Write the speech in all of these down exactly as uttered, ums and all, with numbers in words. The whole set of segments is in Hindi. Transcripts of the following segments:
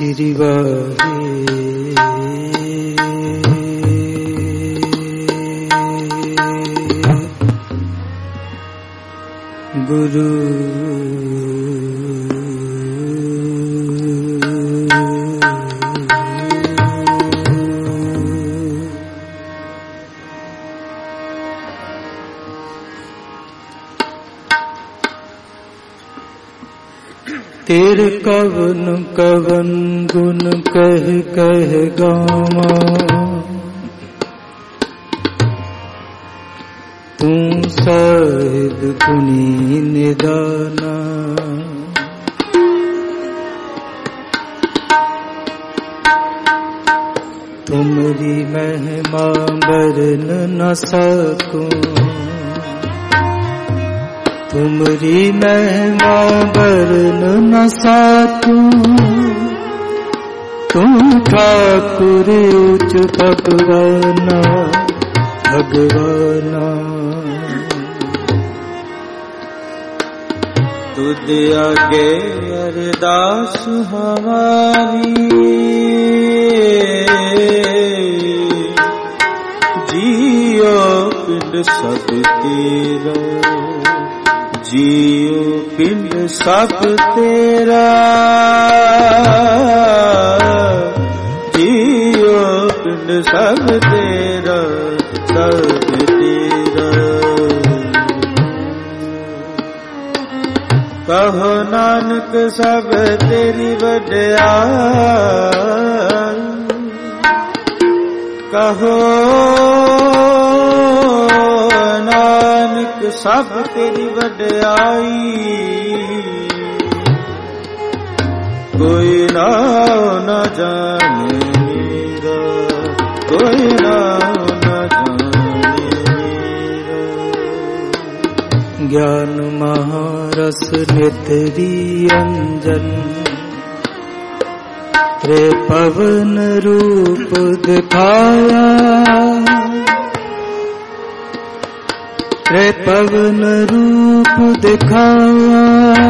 श्री वाहे गुरु तेरे कवन कवन गुण कह कह गावा, तू साहिब गुणी निदाना। तुमरी महिमा बरन न सकूं, तुमरी महिमा बरन न सकूं। तुम ठाकुर उच्च भगवाना भगवाना। तुझ आगे अरदास हमारी, जियो पिंड सब तेरा, जियो पिंड सब तेरा, जियो पिंड सब तेरा सब तेरा। कहो नानक सब तेरी वड्याई, कहो नानक सब तेरी वड्याई। कोई ना न जाने मेरा, कोई ना न जाने मेरा। ज्ञान महारस नेत्री अंजन, रे पवन रूप दिखाया, रे पवन रूप दिखाया।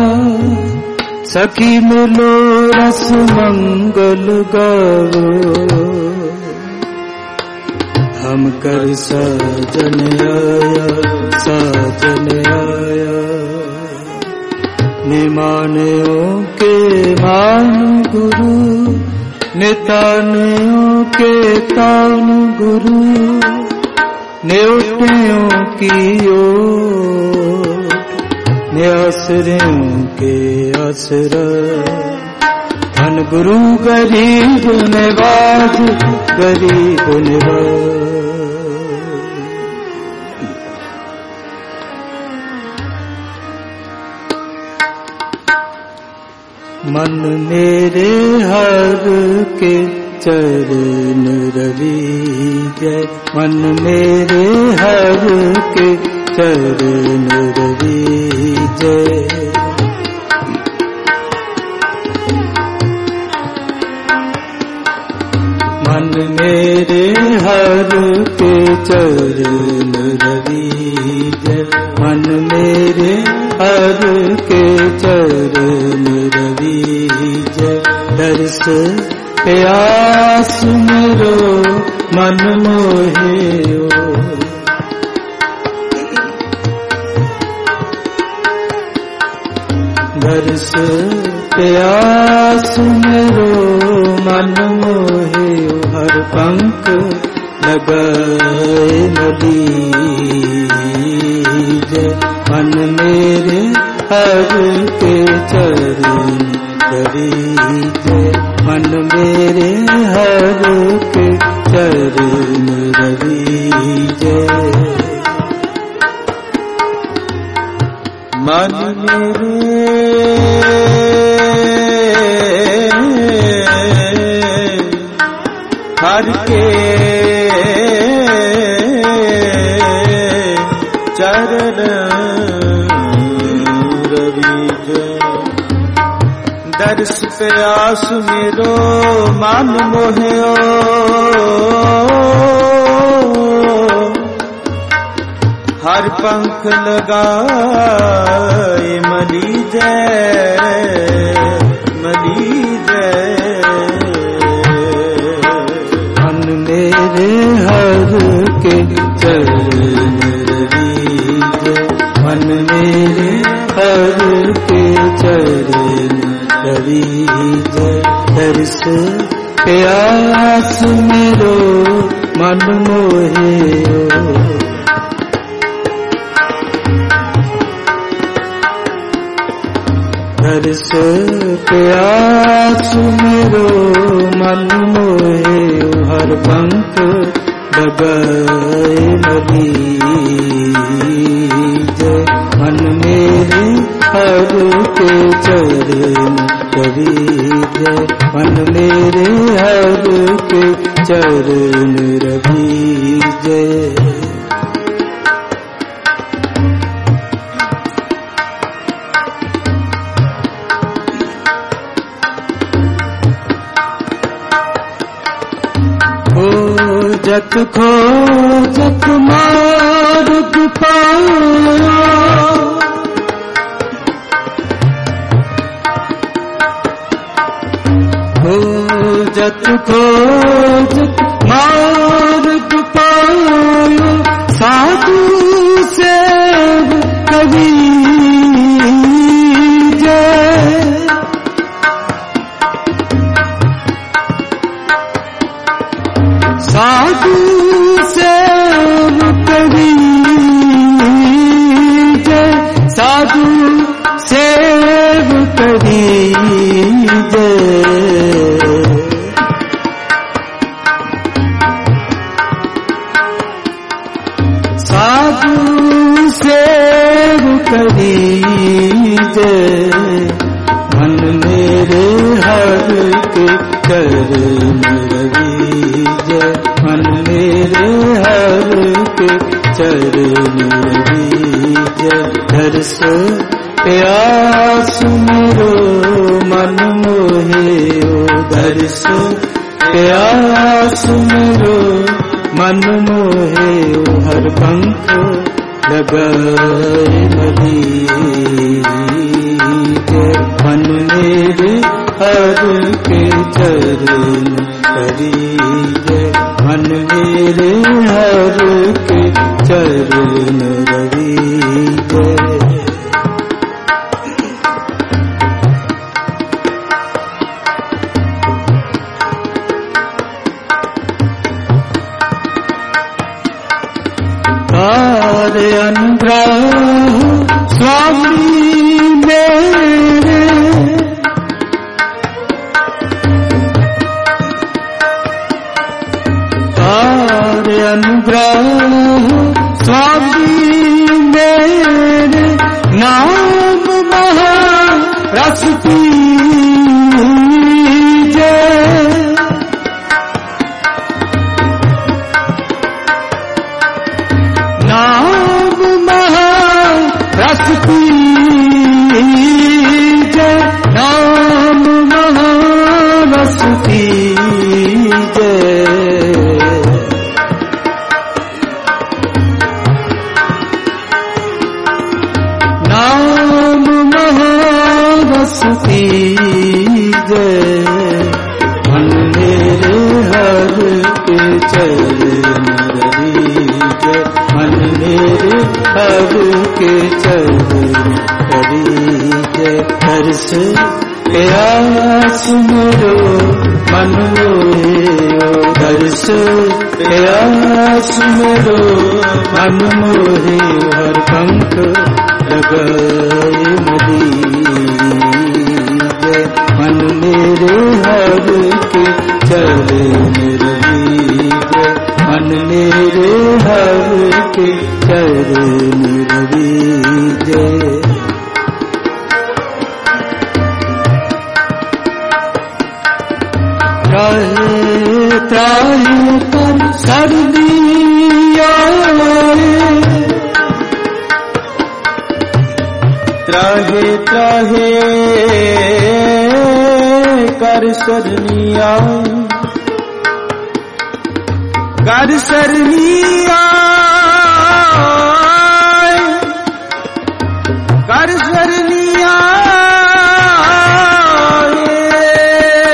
सखी मिलो रस मंगल गावो, हम कर साजन आया साजन आया। निमान्यो के मान गुरु, नितान्यो के तान गुरु। न्योटियों की ओट, न्यासरियों के आसरा। धन गुरु गरीब नवाज, गरीब नवाज। मन मेरे हर के चरण रविजय, मन मेरे हर के चरण रविजय। मन मेरे हर के चरण रविजय, मन मेरे हर के चरण रविजय। दर्श प्यास मेरो मन मोहियो, दर्श प्यास मेरो मन मोहियो। हर पंख लगाए मलीज, मन मेरे हर के चरण रविजय। मन मेरे हर के चरण रविजय। मन मेरे हर के चरण रविजय। दर्श प्यास मेरो मन मोहियो, हर पंख लगाए मलीजय मलीजय। के चरण रवीज, मन मेरे हर के चरण रवीज। दर्श प्यास मेरो मन मोहे ओ, दर्श प्यास मेरो मन मोहे। हर पंख डगए मरीज, मन मेरे हर के चरण रवीज, मन मेरे हर के चरण रवीज। जत खोजत मार्ग पाया, खोजत खोजत मार्ग पाया। साधु सेव कवि साधु सेव कवि जय, साधु सेव कवि जय। साधु सेव कवि जय, मन मेरे हर के चरण रवीज, मन मेरे हर के चरण रवीज। दर्श प्यास मेरो मन मोहे ओ, दर्श प्यास मेरो मन मोहे ओ। हर पंख डगए मरीज, मन मेरे हर के चरण रवीज, मन मेरे हर के चरण रवीज। तारे अनुग्रह स्वामी मेरे, तारे अनुग्रह स्वामी मेरे। नाम महारस पीजे, नाम महारस पीजे, नाम महारस पीजे। नाम महारस पीजे, मन मेरे हर के चरण रवीज, मन मेरे हर के चरण रवीज। दर्श प्यास मेरो मन मोहे ओ, दर्श प्यास मेरो मन मोहे। हर पंख डगए मरीज, मन मेरे हर के चरण रवीज, मन मेरे हर के चरण रवीज। त्राहे त्राहे कर सर्दिया, त्राहे त्राहे कर सरनिया, कर सरनिया, कर सरनिया।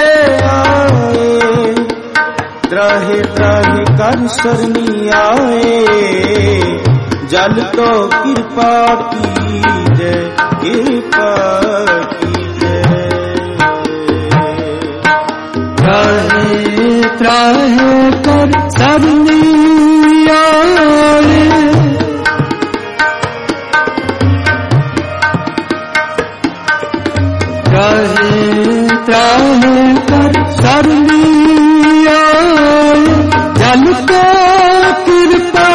त्राहे त्राहे कर सरनिया, जल तो कृपा कीजे, कृपा कीजे। त्राहे त्राहे कर सरनी आए, त्राहे त्राहे कर सरनी आए, जल तो कृपा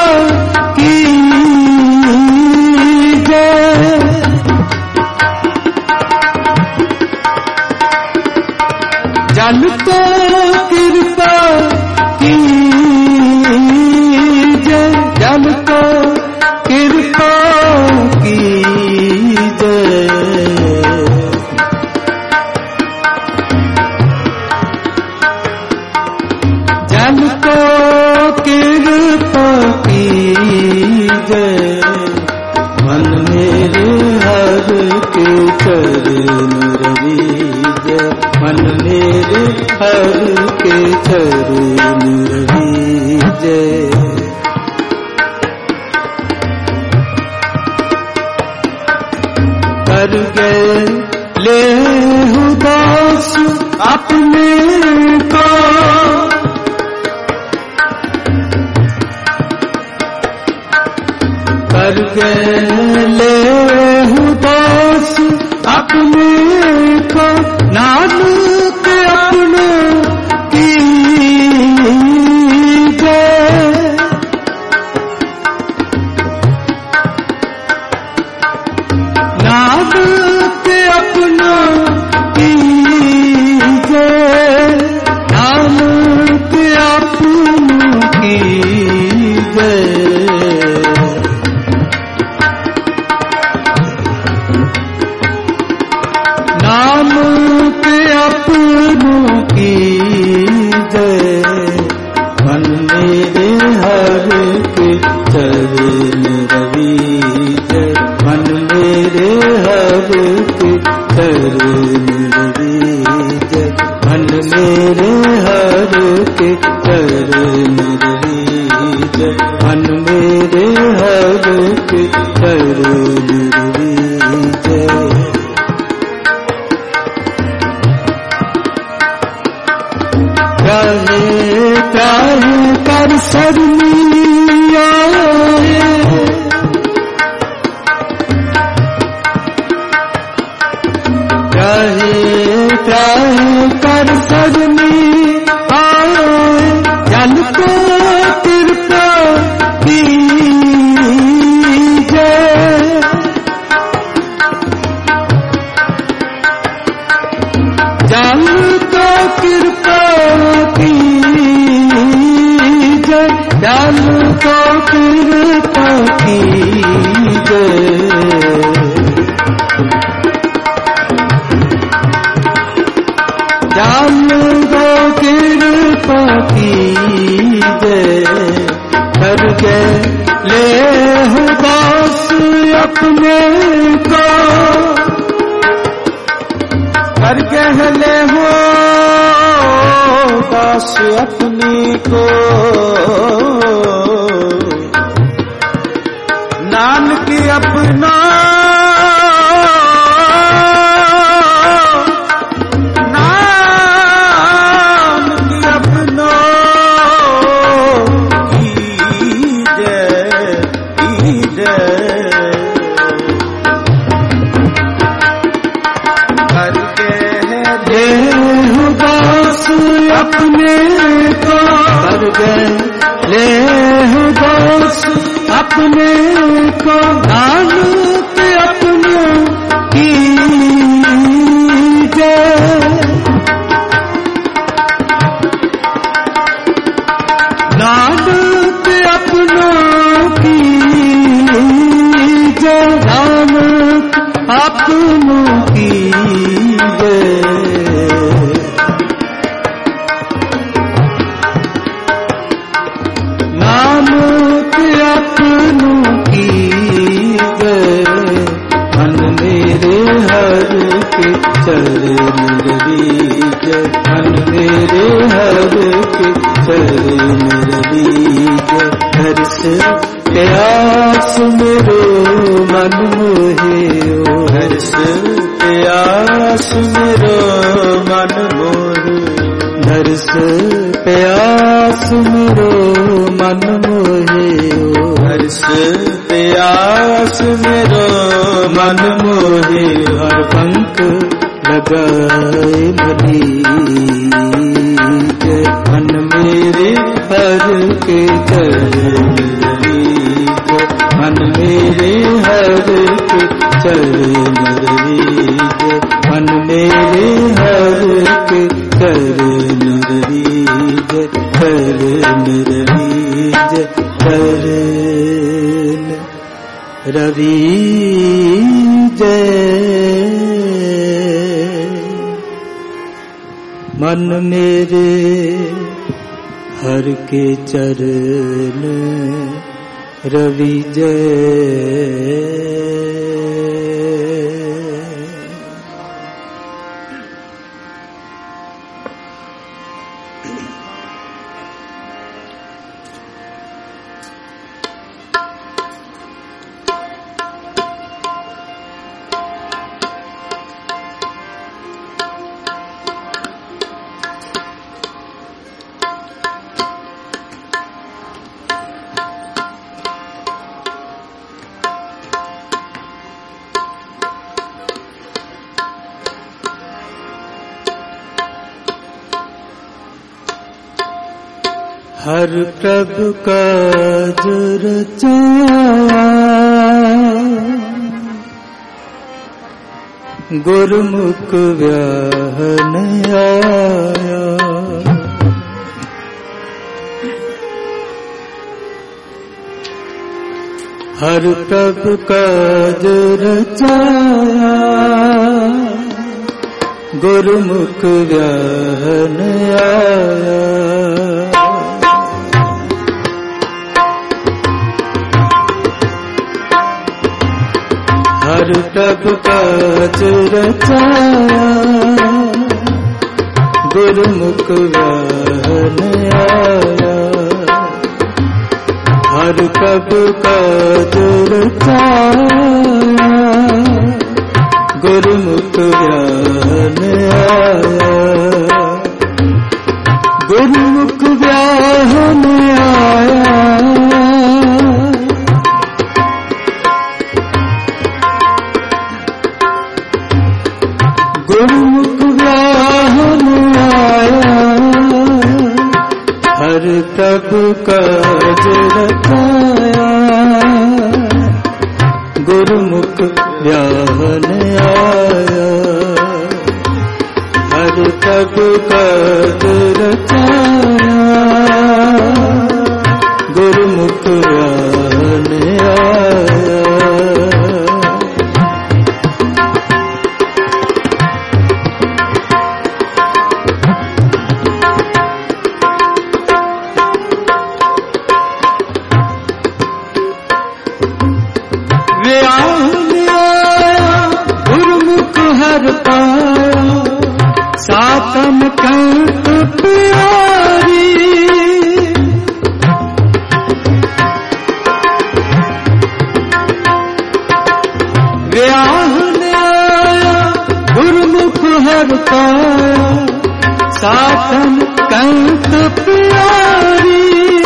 कीजे। जल तो कृपा कीजे, जल तो कृपा कीजे। जल तो कृपा कीजे, मन मेरे हर के चरण रवीजे, मन मेरे हर के चरण रवीजे। कर गए ले उदास अपने को, कर गए ले उदास अपने को, नानक अपने कीजे। नानक अपना कीजे, नानक अपना कीजे। नानक अपना कीजे, मन मेरे हर के चरण रवीजे, मन मेरे हर के चरण रवीजे, मन मेरे हर के चरण रवीजे, मन मेरे हर के चरण रवीजे। त्राहे त्राहे कर सरनी आए, त्राहे त्राहे कर सरनी आए, जल तो कृपा कीजे। जल तो कृपा कीजे, जल तो कृपा कीजे। जल तो कृपा कीजे, कर गए ले उदास अपने को, कर गहले हो दास अपने को, नानक अपना नानक अपना कीजे, कीजे। कर गए उदास अपने को, कर गए ले उदास अपने को, नानक अपना कीजे। नानक अपना कीजे, नानक अपना कीजे। नानक अपना कीजे, मन मेरे हर के चरण रवीजे, मन मेरे हर के चरण रवीजे। हर्ष प्यास मेरो मन मोहियो, हर्ष प्यास मेरो मन मोहियो, हर्ष प्यास मेरो मन मोहियो, हर्ष प्यास मेरो मन मोहियो। हर पंख लगाए भलीज, मन मेरे हर के चरण रीज, मन मेरे हर के चरण रीज, मन मेरे हर के चरण रीज, चरण रीज, चरण रवीज। मन मेरे हर के चरण रवि जय। हर प्रभु काज रचाया, गुरुमुख व्याहन आया। हर प्रभु काज रचाया, गुरुमुख व्याहन आया। हर प्रभु काज रचाया, गुरुमुख व्याहन आया। हर प्रभु काज रचाया, गुरुमुख व्याहन आया। गुरुमुख व्याहन आया, गुरुमुख व्याहन आया। हर प्रभु काज रचाया, गुरुमुख व्याहन आया। हर प्रभु काज रचाया, गुरुमुख व्याहन आया। सातम कंठ प्यारी, व्याहन आया गुरुमुख हर पाया। सातम कंठ प्यारी,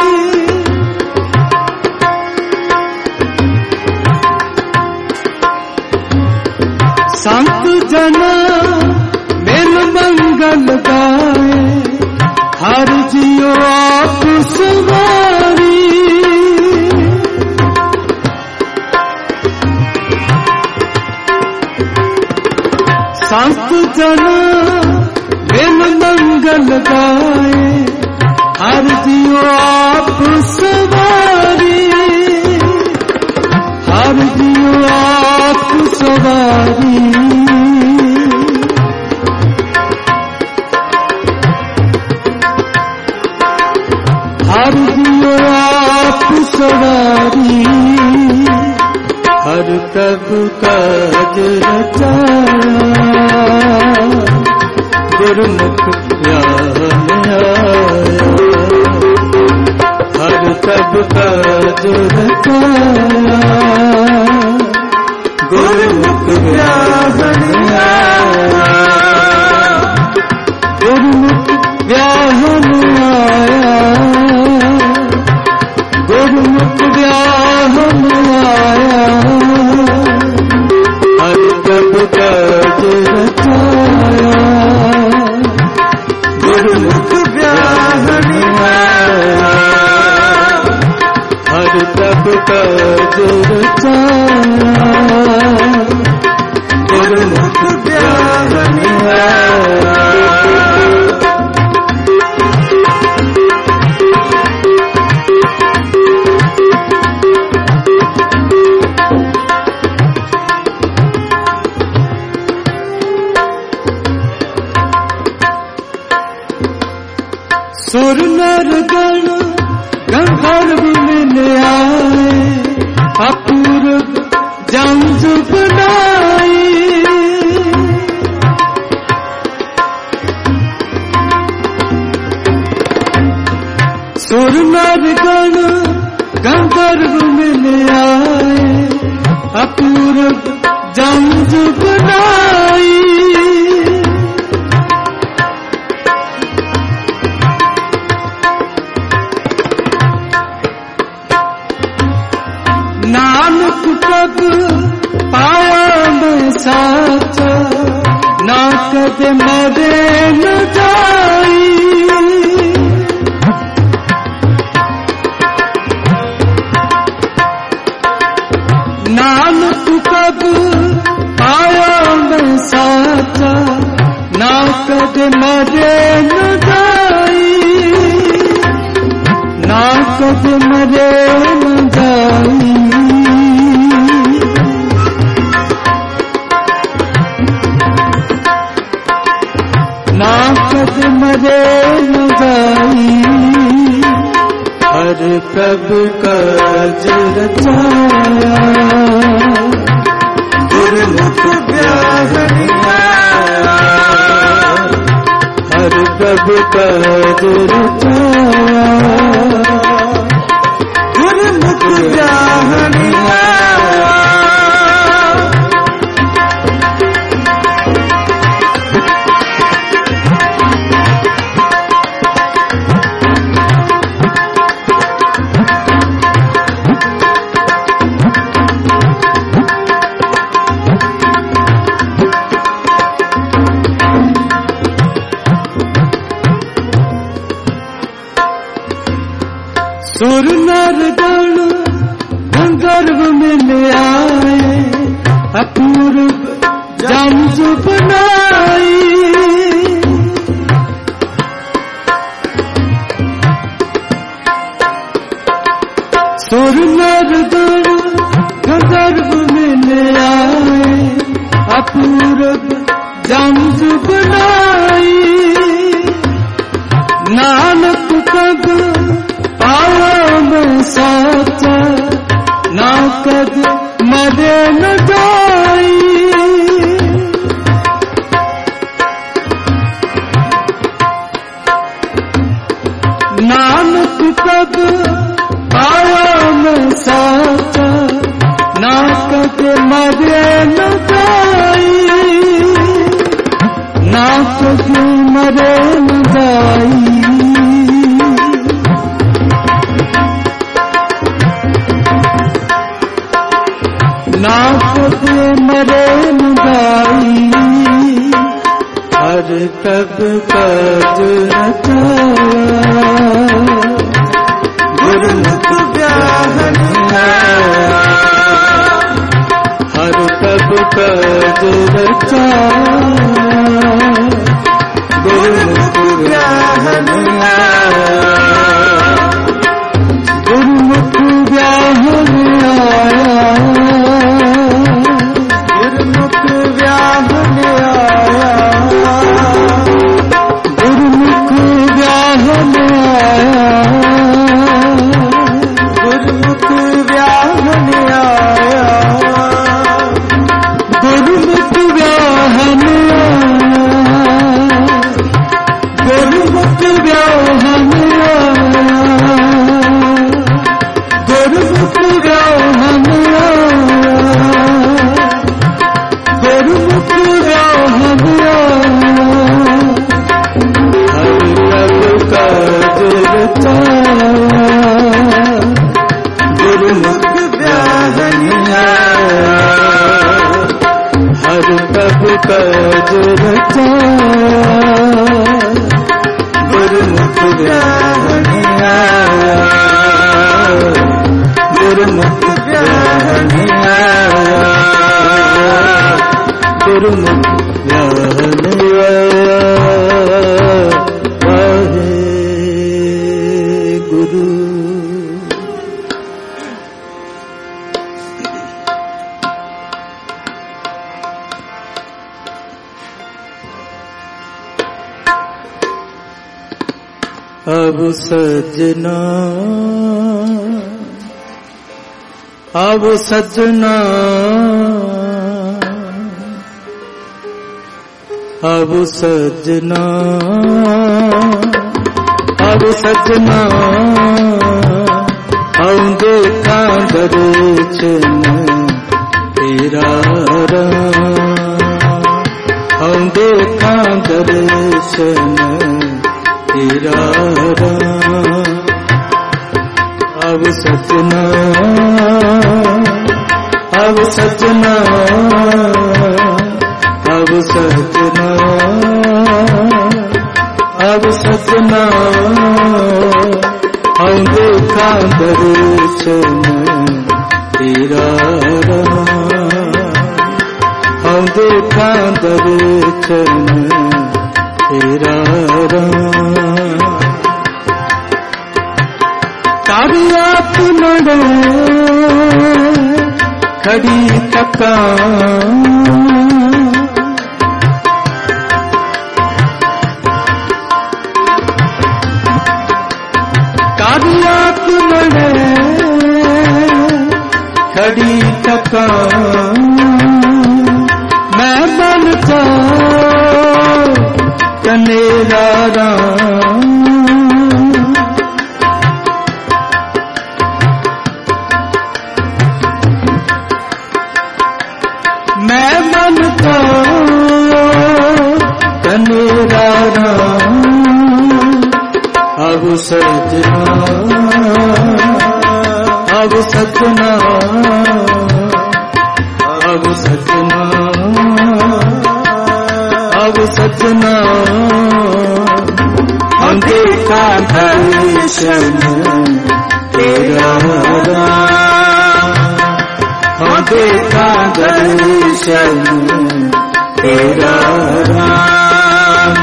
संत जना मिल मंगल गाए। हर जियो आप सवारी, संत जना मिल मंगल गाए। हर जियो आप सवारी, हर जियो आप सवारी। हर जियो आप सवारी, हर प्रभु काज रचाया, गुरुमुख व्याहन आया। हर सब काज रचाया, गुरुमुख व्याहन आया, गुरुमुख व्याहन आया, गुरुमुख व्याहन आया, हर सब काज रचाया, गुरुमुख व्याहन आया, हर सब काज रचाया, गुरुमुख व्याहन आया। सुर नर गण गंधर्व मिल आए, अपूर्व जंज बनाई, सुर नर गण गंधर्व मिल आए, अपूर्व जंज बनाई, नानक पद पाया मैं साचा, ना कदे मरे न जाई, नानक पद पाया मैं साचा, ना कदे मरे न जाई, ना कदे मरे न जाई, ना कद मरे न जाई, हर कब काज रचाया, गुरुमुख व्याहन आया, हर कब काज रचाया, गुरुमुख व्याहन आया। सुर नर गण गंधर्व मिल आए, अपूर्व जंज बनाई, सुर नर गण गंधर्व मिल आए, अपूर्व जंज बनाई, नानक पद पाया मैं साचा, ना कद मरे न जाई, नानक पद पाया मैं साचा, ना कद मरे न जाई, ना कद मरे न जाई, ना कद मरे न जाई, हर कब काज रचाया, गुरुमुख व्याहन आया, हर कब काज रचाया, गुरुमुख व्याहन आया, गुरुमुख व्याहन आया, गुरुमुख व्याहन आया, गुरुमुख व्याहन आया, गुरुमुख व्याहन आया, गुरुमुख व्याहन आया, हर प्रभु कज रचा गुरुमुख ज्ञान आया, गुरुमुख ज्ञान आया, गुरुमुख ज्ञान आया। वाहे गुरु। अब सजना, अब सजना, अब सजना, अब सजना, हम देखा दर्शन तेरा हम देखा दर्शन तेरा। अब सजना, अब सजना, अब सजना, अब सजना, हम देखा दर्शन तेरा, हम देखा दर्शन तेरा। तारिया तुमड़े खड़ी तका, तारिया तुमड़े खड़ी तका, मैं बनता कनेरा राम, मैं मन को कनेरा राम। अब सजना, अब सजना, अब सजना, अब सजना, हम देखा दर्शन तेरा, हम देखा दर्शन तेरा राम।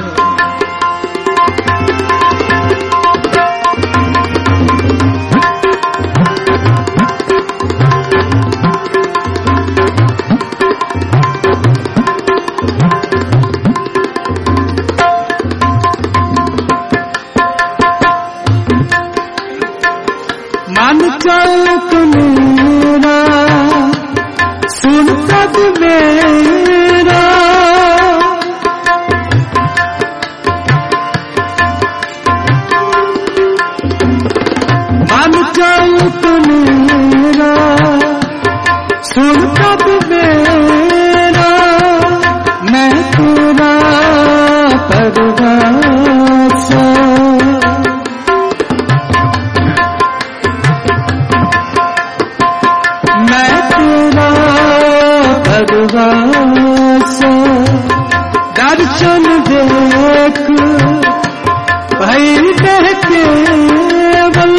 मन चौक मेरा सुन तब मेरा, मन चौक मेरा सुन तब मेरा, मैं तेरा परवासा, मैं तेरा परवासा। दर्शन देख भाई बहके बल,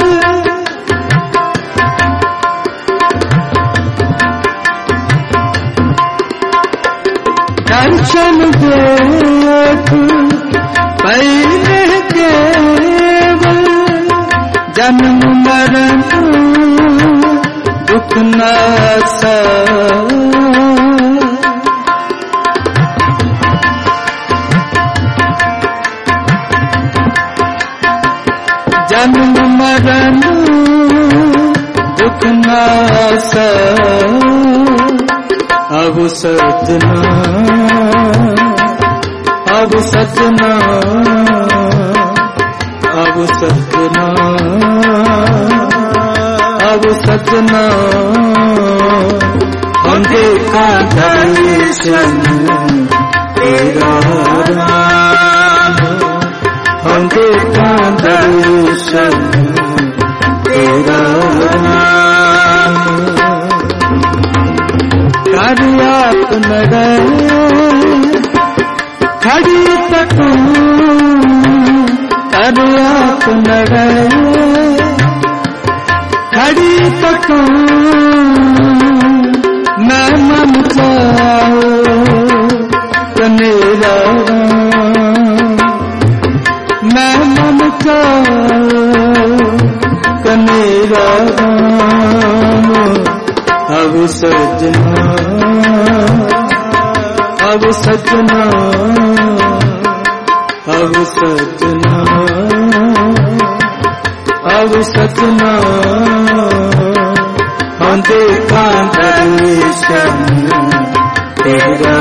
दर्शन देख भाई बहके बल, जन्म मरण दुख न सह, जन्म मरण दुख न सह। अब सजना, अब सजना, अब सजना, अब सजना, हम देखा दर्शन तेरा राम, हम देखा दर्शन तेरा राम। आप न रहे खड़ी तक कर आप न रहे खड़ी तक मैं मन चाहो कनेरा मैं मन चाहो कनेरा अब सजना अब सजना अब सजना अब सजना हम देखा दर्शन तेरा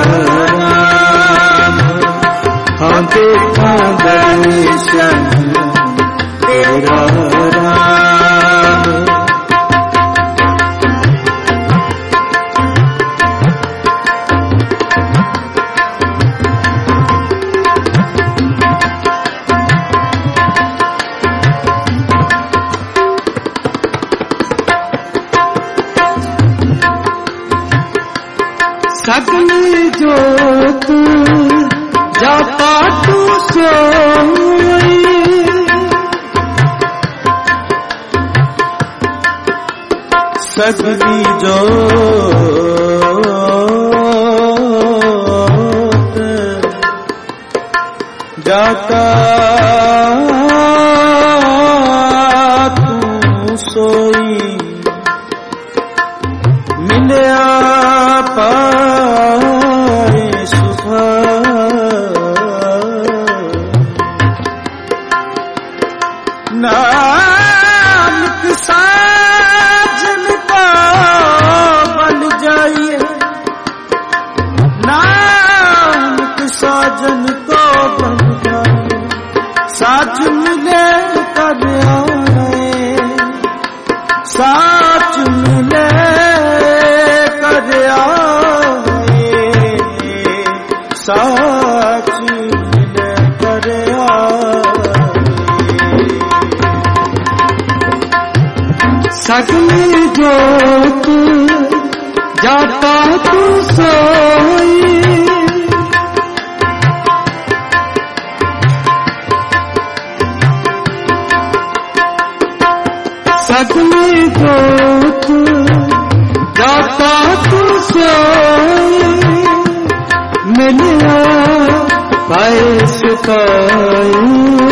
हम देखा दर्शन तेरा सगली जोत जाता तू सोई सगली जोत जाता तू सोई मिलया नानक साजन को बन जाइए नानक साजन को बन जाइए साथ मिले कर आए साथ मिले कर आए साथ मिले कर आए सगली जोत जाता तू सोई सगली जोत जाता तू सोई मिलिया पाए सुखाई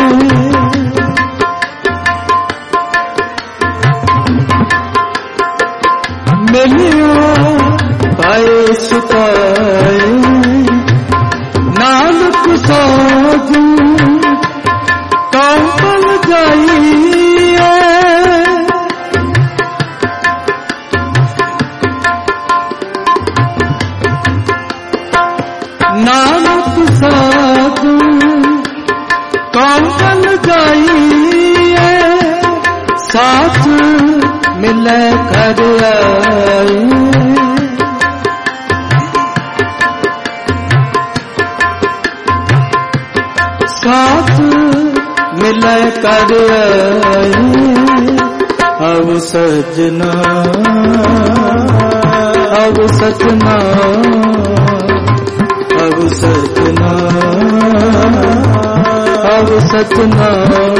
मिलिया पाए सुखाए नानक साजू कंपल जाइए नानक साजू कंपल जाइए साथ मिले कर आए साथ मिले कर आए अब सजना अब सजना अब सजना अब सजना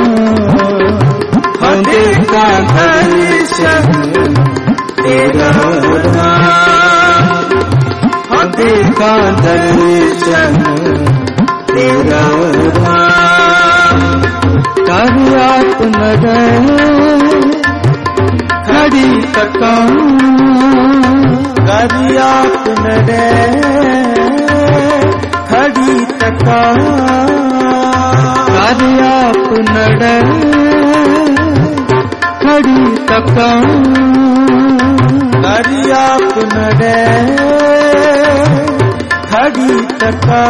हम देखा दर्शन तेरा हम देखा दर्शन तेरा कर आप न रहे खड़ी तका कर आप न रहे खड़ी तका कर आप न रहे खड़ी तका कर आप न रहे खड़ी तका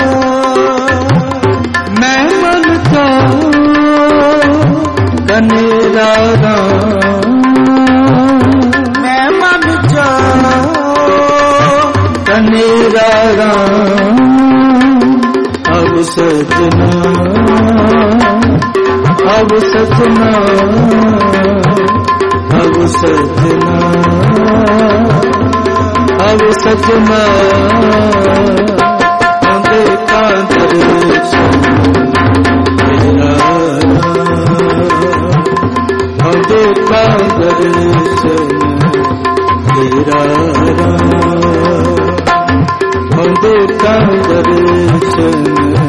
मैं मन चाहो कनेरा मैं मन चाहो कनेरा अब सजना अब सजना अब सजना अब सजना आंदे का दर्शन तेरा आंदे का दर्शन तेरा आंदे का दर्शन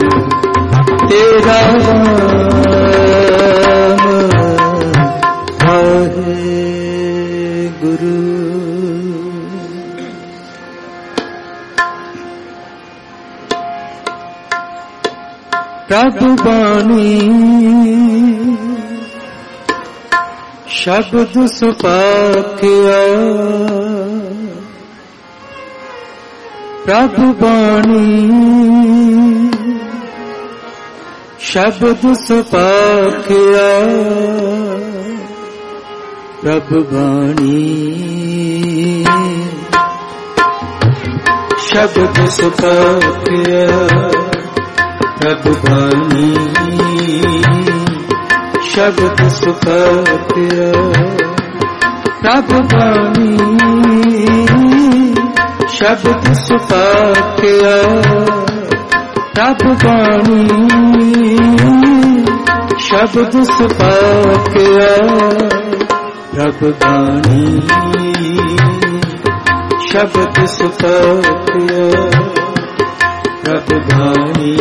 तेरा प्रभु बाणी शब्द सुपाख्या प्रभु बाणी शब्द सुपाख्या प्रभु बाणी शब्द सुपाख्या प्रभु बाणी शब्द सुपाख्या प्रभु बाणी शब्द सुपाख्या प्रभु बाणी शब्द सुपाख्या प्रभु बाणी शब्द सुपाख्या प्रभु बाणी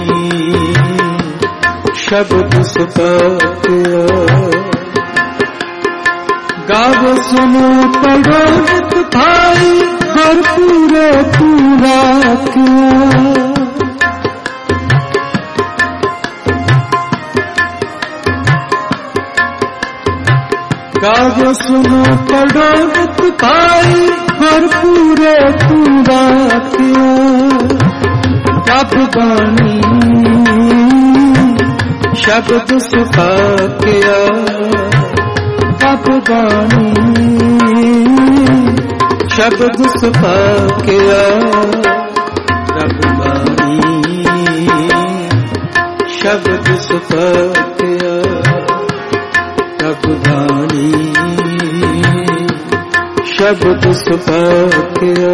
शब्द सुपाख्या गाव सुनो पढ़ो नित भाई भरपूरे पूरा किया गाव सुनो पढ़ो नित भाई भरपूरे पूरा किया प्रभु बाणी शब्द सुपाख्या प्रभु बाणी शब्द सुपाख्या प्रभु बाणी शब्द सुपाख्या प्रभु बाणी शब्द सुपाख्या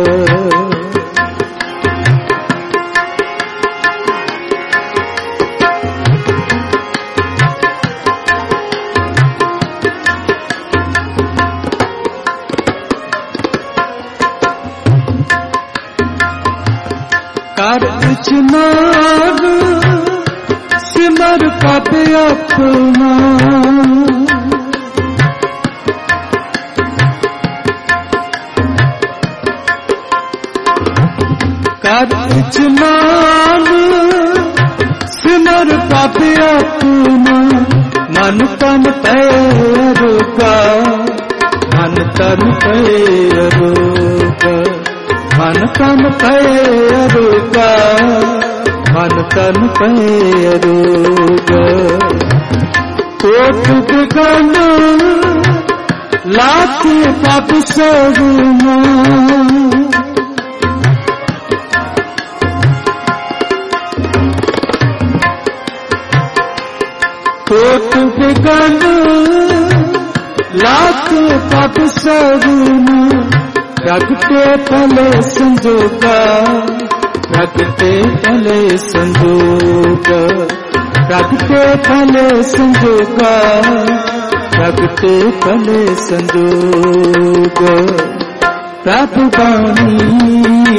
नाग सिमर पद अपना करच नाग सिमर पद अपना मन तन पैरुका मन तन पैरुका मन तन पैरुका मन तन पैरुका कोट गगन लाख पद सगुना कोट गगन लाख पद सगुना रखते तले संजोगा रखते तले संजोगा रखते तले संजोगा रखते तले संजोगा प्रभु बाणी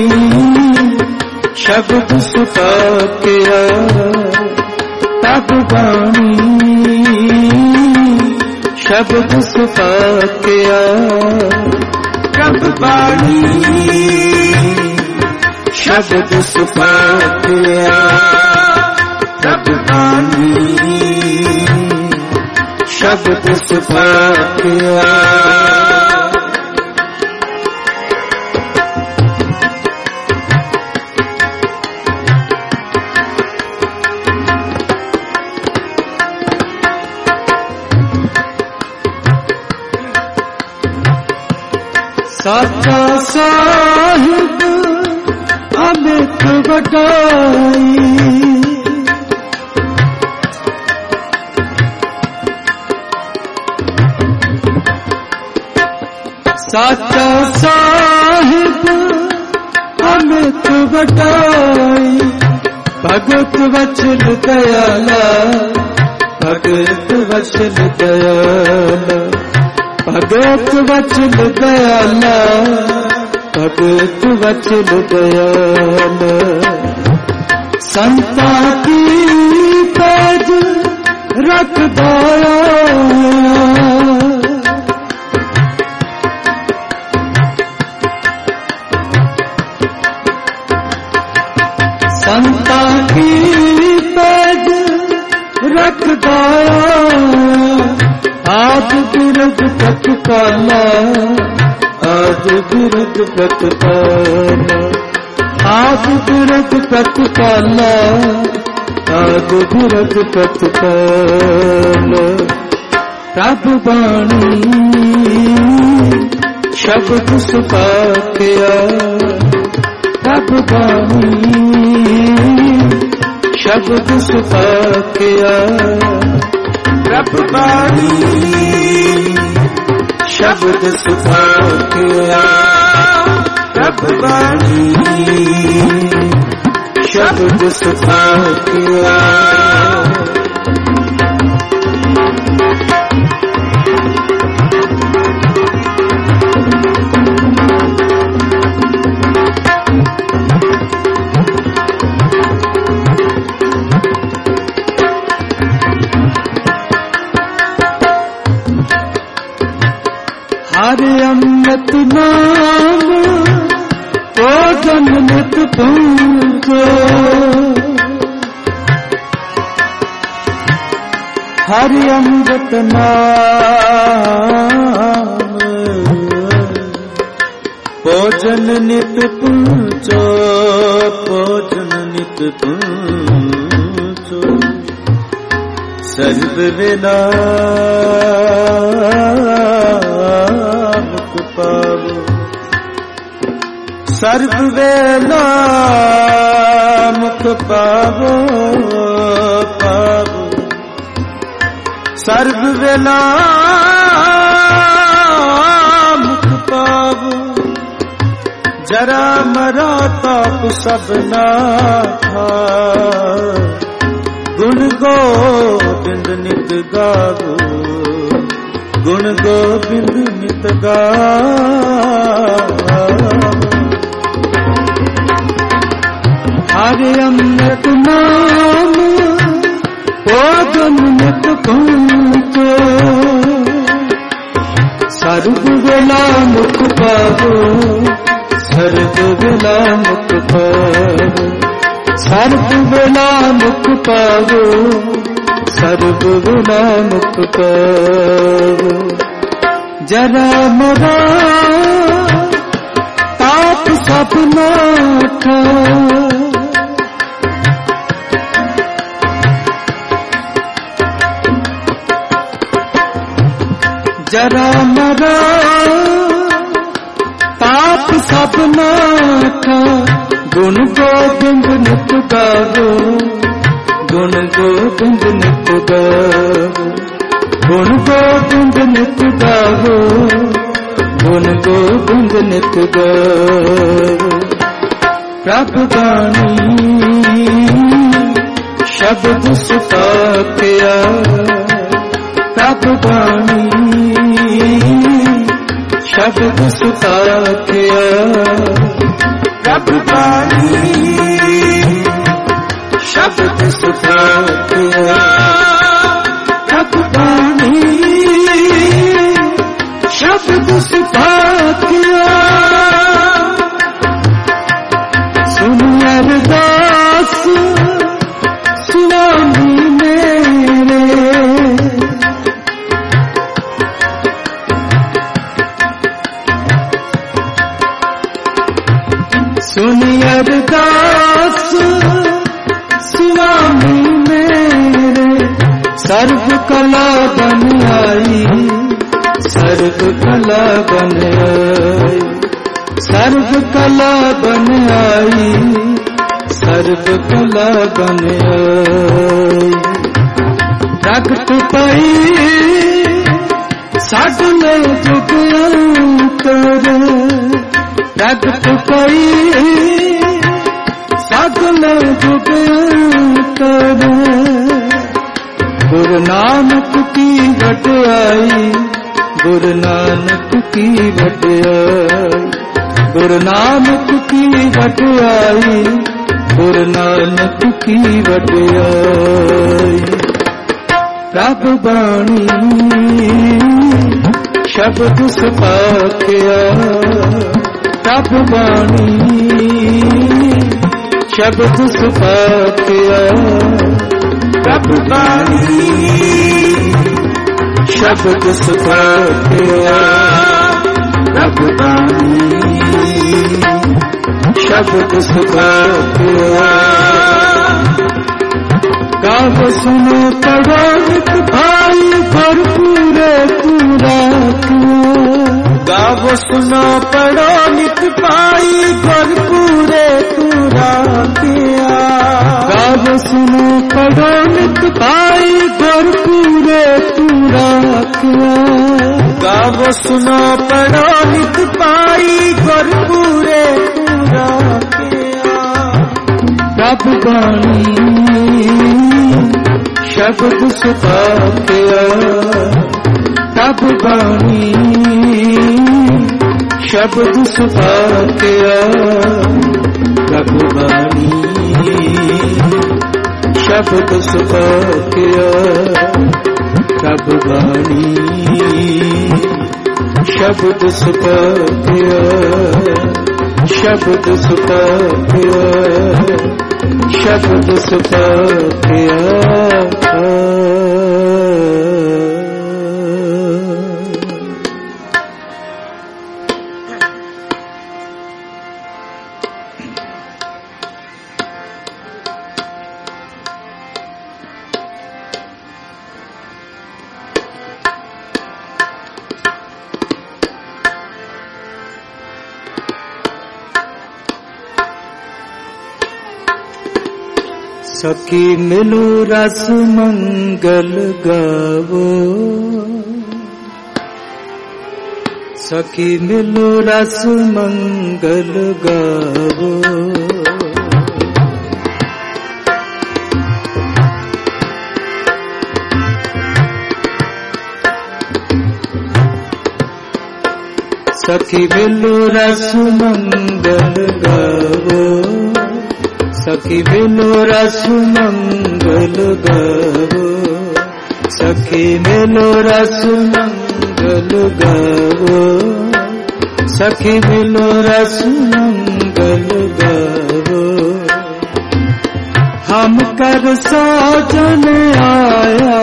शब्द सुपाख्या प्रभु बाणी शब्द सुपाख्या प्रभु बाणी शब्द सुपाख्या प्रभु बाणी शब्द सुपाख्या साचा साहिब अमित बटाई साचा साहिब वटाई भगत वचन दयाला भगत वचन दयाला भगत वचन दयाला भगत वचन दयाला संता की पैज रख दया संता की पैज रख दया आज बिरद प्रतिपाला आज बिरद प्रतिपाला आज बिरद प्रतिपाला आज बिरद प्रतिपाला प्रभु बाणी शब्द सुपात्या प्रभु बाणी शब्द सुपात्या प्रभु बाणी शब्द सुपात्या प्रभु बाणी शब्द सुपात्या हरे अमृत नाम ओ जन्मत पूजो हरे अमृत नाम भोजन नित पूजो भोजन नित पूजो सर्व विना पावो सर्व वेला मुख पावो पावो सर्व वेला मुख पावो जरा मरा ताप सब नाथा गुण गोविंद नित गावो गुण गोविंद नित गावो हरे अमृत नाम भोजन नित पूजो सर्व वेला मुख पावो सर्व वेला मुख पावो सर्व वेला मुख पावो सर्व वेला मुख पावो जरा मरा ताप सब नाथा जरा मरा ताप सब नाथा गुण गोविंद नित गावो गुण गोविंद नित गावो गुण गोविंद नित गावो गुण गोविंद नित गावो प्रभु बाणी शब्द सुपात्या प्रभु बाणी शब्द सुपात्या प्रभु बाणी शब्द सुपात्या प्रभु बाणी शब्द सुपात्या सुन अरदास स्वामी मेरे सुनी अरदास स्वामी मेरे सर्व कला बन आई सर्व कला बन आई सर्व कला बन आई सर्व कला बन आई प्रगट पई साडले जुग अंतर प्रगट पई गुरु नानक की वड्याई, गुरु नानक की वड्याई, गुरु नानक की वड्याई। प्रभ बाणी शब्द सुपाख्या, प्रभ बाणी शब्द सुपाख्या, प्रभ बाणी शब्द सुपाख्या, प्रभ बाणी शब्द सुपाख्या। गाव सुनो पढ़ो नित भाई भरपूरे पूरा किया, गाव सुनो पढ़ो नित भाई भरपूरे पूरा किया, गाव सुनो पढ़ो नित भाई भरपूरे पूरा किया, गाव सुनो पढ़ो नित भाई भरपूरे पूरा किया। प्रभ बाणी शब्द सुपाख्या, प्रभ बाणी शब्द सुपाख्या, प्रभ बाणी शब्द सुपाख्या, प्रभ बाणी शब्द सुपाख्या, शब्द सुपाख्या, शब्द सुपाख्या। सखी मिलो रस मंगल गावो, सखी मिलो रस मंगल गावो, सखी मिलो रस मंगल गावो, सखी मिलो रस मंगल गावो, सखी मिलो रस मंगल गावो, सखी मिलो रस मंगल गावो। हम कर साजन आया,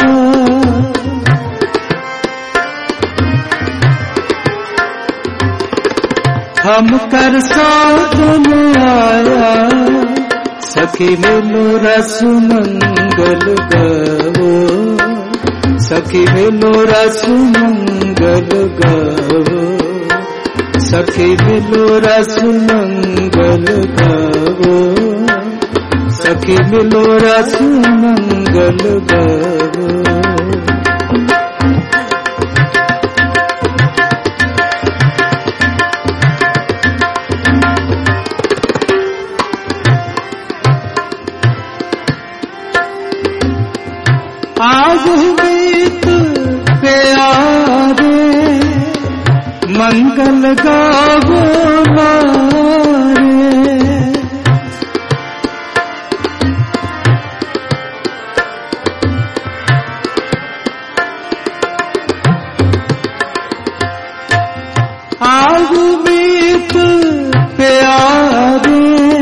हम कर साजन आया, सखी मिलो रस मंगल गावो, सखी मिलो रस मंगल गावो, सखी मिलो रस मंगल गावो, सखी मिलो रस मंगल गावो। आज मीत प्यारे मंगल गावो मारे, आज मीत प्यारे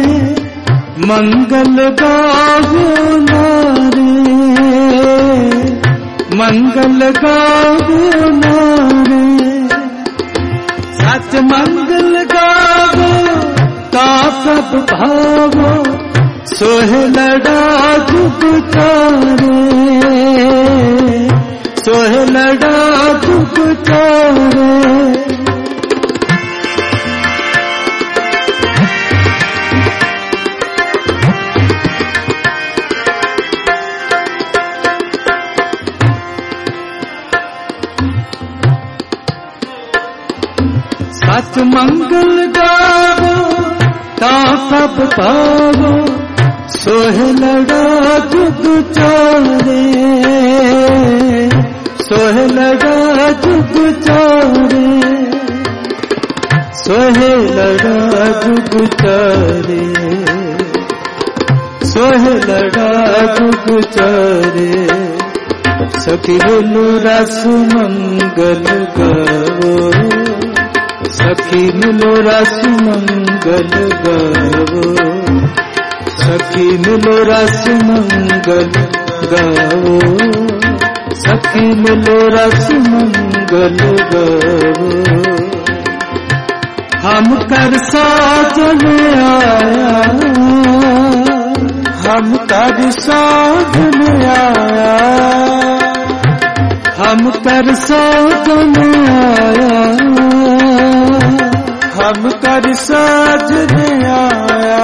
मंगल गावो मारे, मंगल गावो मारे। सच मंगल गावो ता सब भावो, सोहे लड़ा दुख तारे, सोहे लड़ा दुख तारे। सच मंगल गावो ता सब पावो, सोहे लड़ा जुग चारे, सोहे लड़ा जुग चारे, सोहे लड़ा जुग चारे, सोहे लड़ा जुग चारे। सखी बोलो रस मंगल गावो, सखी मिलो रस मंगल गावो, सखी मिलो रस मंगल गावो, सखी मिलो रस मंगल गावो। हम कर साजन आया, हम कर साजन आया, हम कर साजन आया, हम कर साजन आया,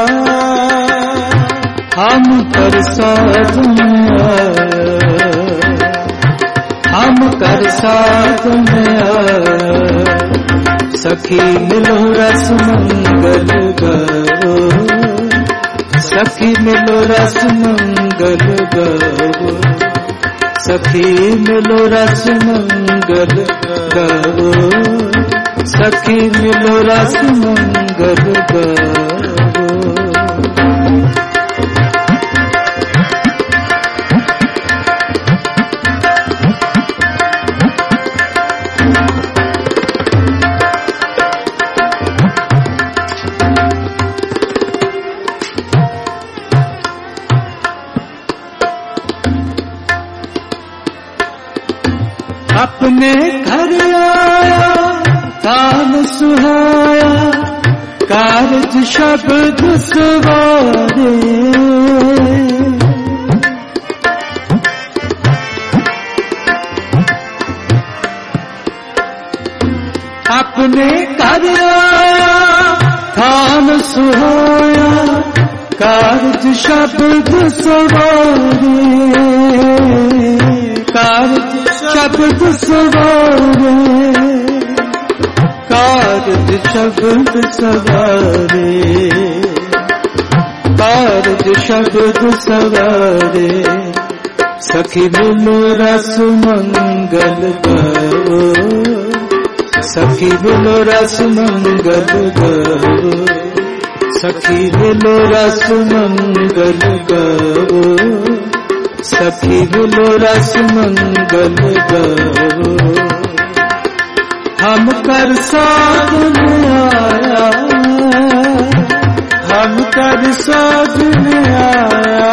हम कर साजन आया, हम कर साजन आया। सखी मिलो रस मंगल गावो, सखी मिलो रस मंगल गावो, सखी मिलो रस मंगल गावो, सखी मिलो रस मंगल गावो। अपने घर आया तान सुहाया, कारज शब्द सवारे। अपने घर आया तान सुहाया, कारज शब्द सवारे, कारज शब्द सवारे, कारज शब्द सवारे, कारज शब्द सवारे। सखी मिलो रस मंगल गावो, सखी मिलो रस मंगल गावो, सखी मिलो रस मंगल गावो, सखी मिलो रस मंगल गावो। हम कर साजन आया, हम कर साजन आया,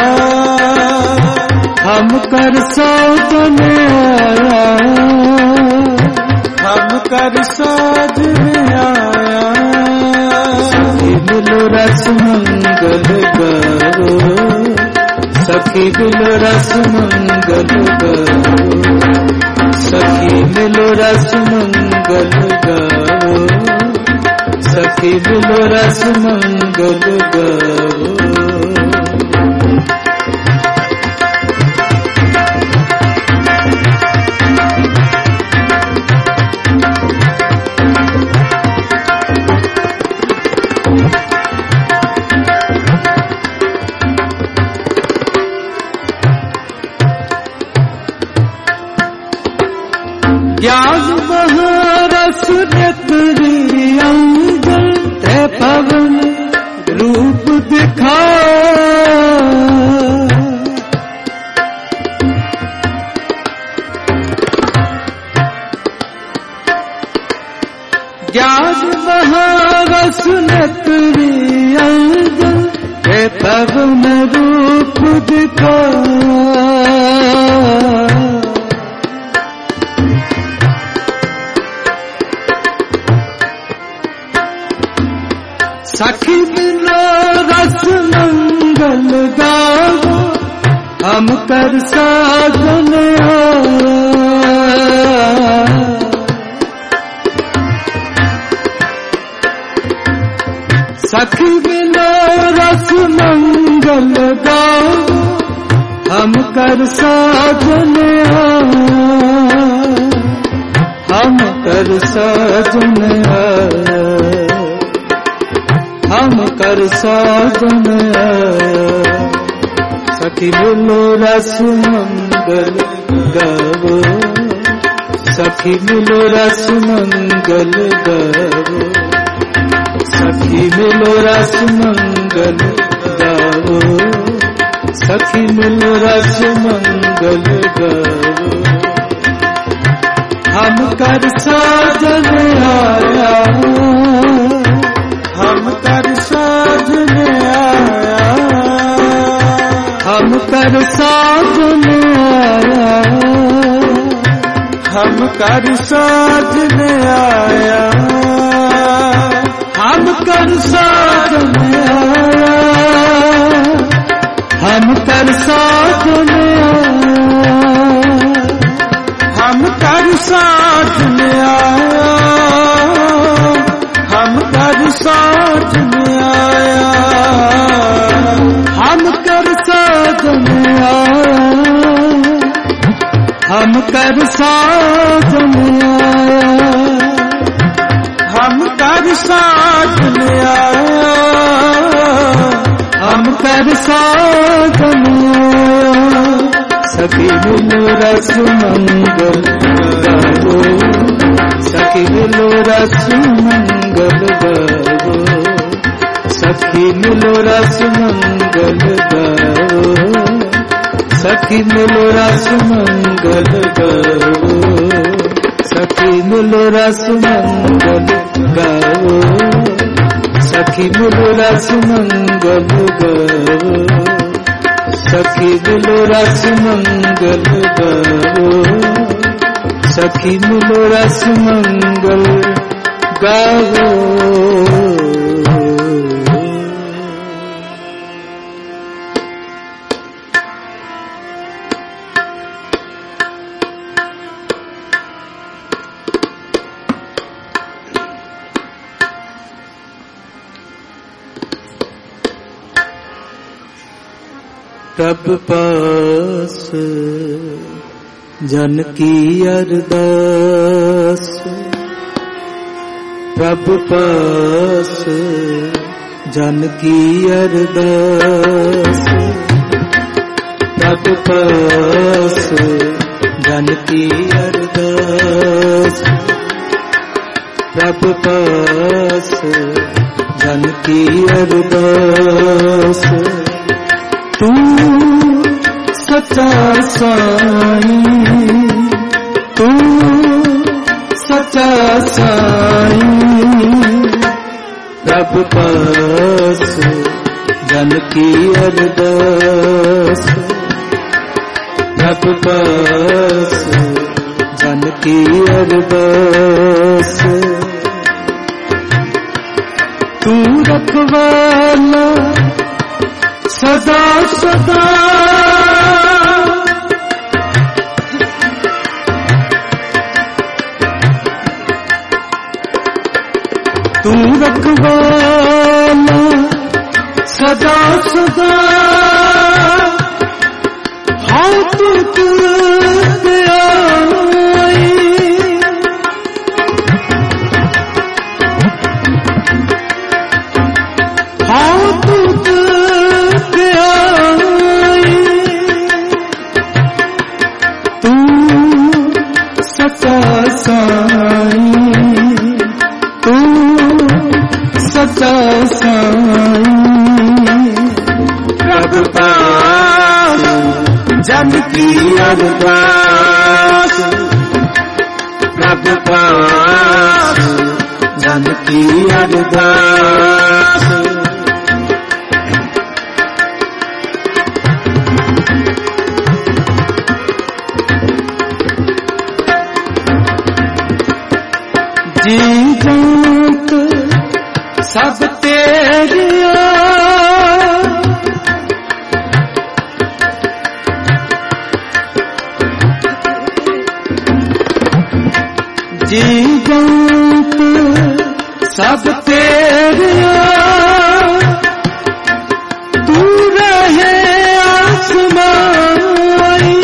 हम कर साजन आया, हम कर साजन आया। सखी मिलो रस मंगल गावो, सखी मिलो रस मंगल गावो, सखी मिलो रस मंगल गावो, सखी मिलो रस मंगल गावो। ज्ञान महारस नेत्री अंगल ते पवन रूप दिखा, ज्ञान महारस नेत्री अंगल ते पवन रूप दिखा। सखी मिलो रस मंगल गावो, हम कर साजन आया। सखी मिलो रस मंगल गावो, हम कर साजन आया, हम कर साजन आया, हम कर साजन आया। सखी मिलो रस मंगल गावो, सखी मिलो रस मंगल गावो, सखी मिलो रस मंगल गावो, सखी मिलो रस मंगल गावो। हम कर साजन आया, हम कर साजन आया, हम कर साजन आया, हम कर साजन आया, हम कर साजन आया, हम कर साजन आया, हम कर साजन आया, हम कर साजन आया, हम कर साजन आया, हम कर साजन आया, हम कर साजन आया, हम कर साजन आया। सखी मिलो रस मंगल गावो, सखी मिलो रस मंगल गावो, सखी मिलो रस मंगल गावो, सखी मिलो रस मंगल गावो, सखी मिलो रस मंगल गावो, सखी मिलो रस मंगल गावो, सखी मिलो रस मंगल गावो, सखी मिलो रस मंगल गावो। प्रभ पास जन की अरदास, प्रभ पास जन की अरदास, प्रभ पास जन की अरदास, प्रभ पास जन की अरदास। तू सच्चा साईं, तू सच्चा साईं, प्रभ पास जन की अरदास, प्रभ पास जन की अरदास। तू रखवाला सदा सदा, तू रखवाला सदा सदा, हाँ तू आई, हाँ तू जन की अरदास, प्रभ पास जन की अरदास। जी जात सब तेरिया, जी जात सब तेरिया, तू रहे आसमाई,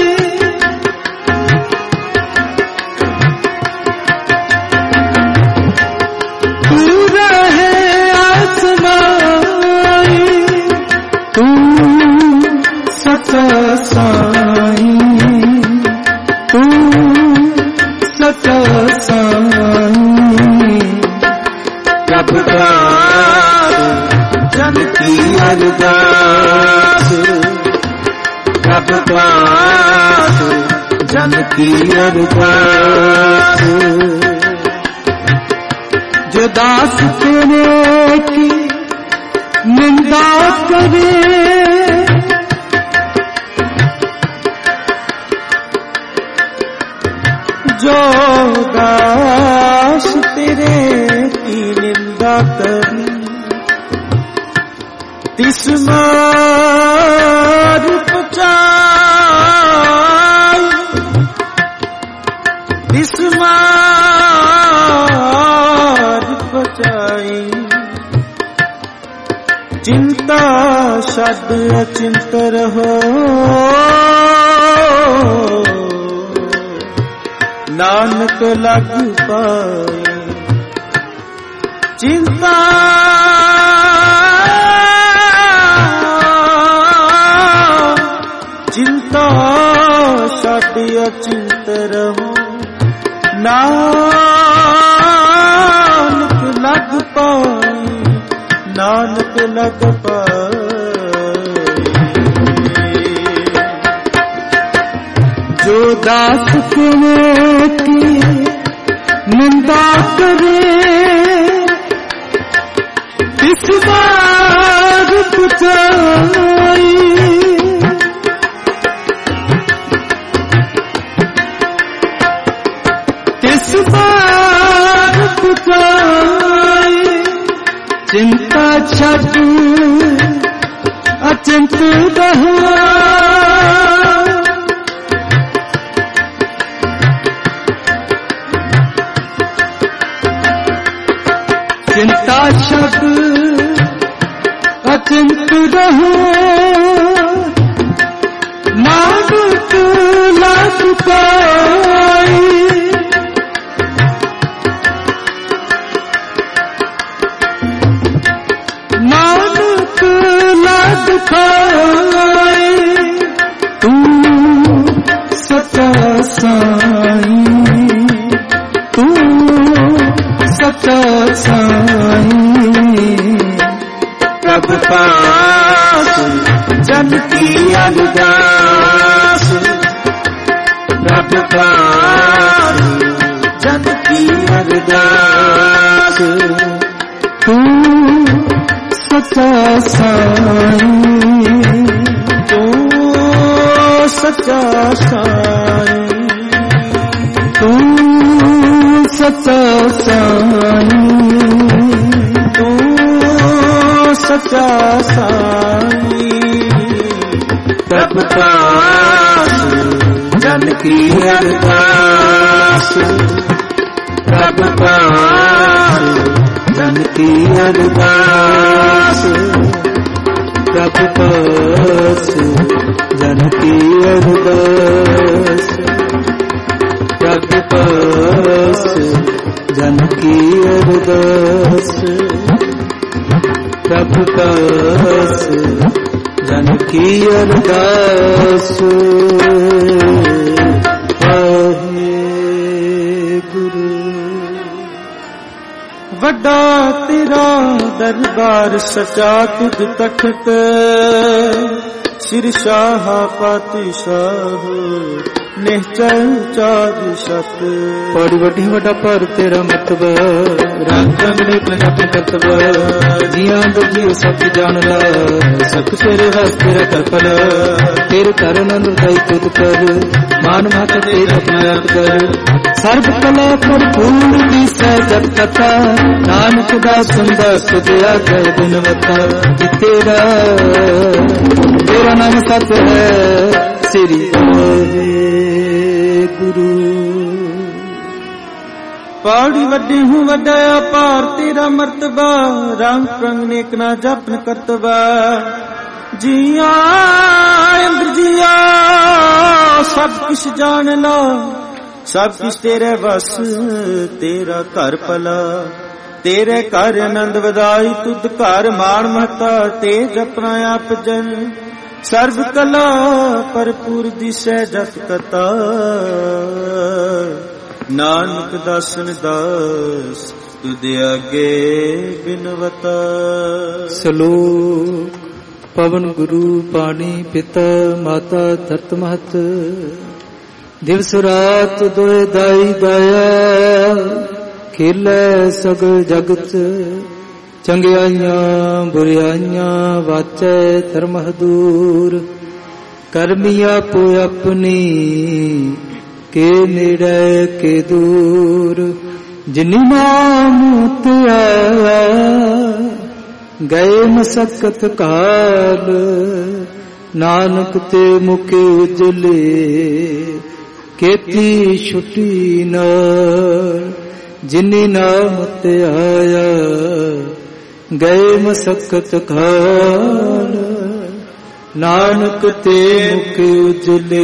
तू रहे आसमाई, तू सच्चा साईं, तू सच्चा की अरदास प्रभ पास जन की अरदास। जो दास तेरे की निंदा करे जो दास तेरे की निंदा करे तिस मार पचाई तिस मार पचाई। चिंता शब्द अचिंत रहो नानक लग पाए। चिंता चिंता छड्ड अचिंत रहो नानक लग पाए नानक लग पाए। जो दास तेरे की निंदा करे तिस बार पुचाई तिस बार पुचाई। चिंता छड्ड अचिंत रहो चिंता छड्ड अचिंत रहो नानक लग पाए। नानक लग पाए। तू सच्चा साईं तू सच्चा साईं प्रभ पास जन की अरदास प्रभ पास जन की अरदास। तू सच्चा साईं तू सच्चा साईं तू सच्चा साईं तू सच्चा साईं प्रभ पास जन की अरदास प्रभ पास जन की अरदास प्रभ पास जन की अरदास प्रभ पास जन की अरदास प्रभ पास जन की अरदास। वड्डा तेरा दरबार सचा तुझ तखत सिर शाह पातशाह निश्चल चार सत। बड़ी वड्डी वड्डा पर तेरा मतबा रंग रंग ने अपने करतबा जियां जियो सब जान ला सब तेरे वास्ते तेरा करपल तेरे कर नंद दाई तुद कर मान मात तेज अपना याद कर सर्व कला पर फूल दी सजत कथा नानक दा सुंदर सुदिया कर गुणवत्ता। तेरा तेरा नाम सत है श्री गुरु। पौड़ी वड्डी हूँ वड्डा पार तेरा मर्तबा रंग रंग नेक ना जपन करतबा। जिया इंद्र जिया सब कुछ जान ला सब कुछ तेरे बस तेरा घर भला तेरे घर आनंद वधाई तुद घर मान महता तेज अपना आप जन सर्व कला भरपूर दिशै जत कथा। नानक दासन दास ਤੁਧ ਆਗੇ ਬਿਨਵਤਾ। ਸ਼ਲੋਕ। ਪਵਨ ਗੁਰੂ ਪਾਣੀ ਪਿਤਾ ਮਾਤਾ ਧਰਤ ਮਹਤ, ਦਿਵਸ ਰਾਤ ਦੋਇ ਦਾਈ ਦਾਇਆ, ਖੇਲੇ ਸਗਲ ਜਗਤ, ਚੰਗਿਆਈਆਂ ਬੁਰਿਆਈਆਂ ਵਾਚੈ ਧਰਮ ਹਦੂਰ। ਕਰਮੀ ਆਪੋ ਆਪਣੀ, ਕੇ ਨੇੜੇ ਕੇ ਦੂਰ। ਜਿਨੀ ਨਾਮ ਧਿਆਇਆ, ਗਏ ਮਸਕਤ ਕਾਲ, ਨਾਨਕ ਤੇ ਮੁਖ ਉਜਲੇ, ਕੀਤੀ ਛੁਟੀ ਨਾਲ। ਜਿਨੀ ਨਾਮ ਧਿਆਇਆ, ਗਏ ਮਸਕਤ ਕਾਲ, ਨਾਨਕ ਤੇ ਮੁਖ ਉਜਲੇ,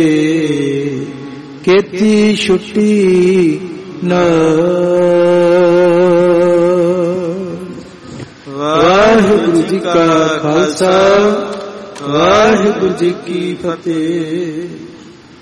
ਕੀਤੀ ਛੁਟੀ ਨਾਲ। ਵਾਹਿਗੁਰੂ ਜੀ ਕਾ ਖਾਲਸਾ, ਵਾਹਿਗੁਰੂ ਜੀ ਕੀ ਫਤਿਹ।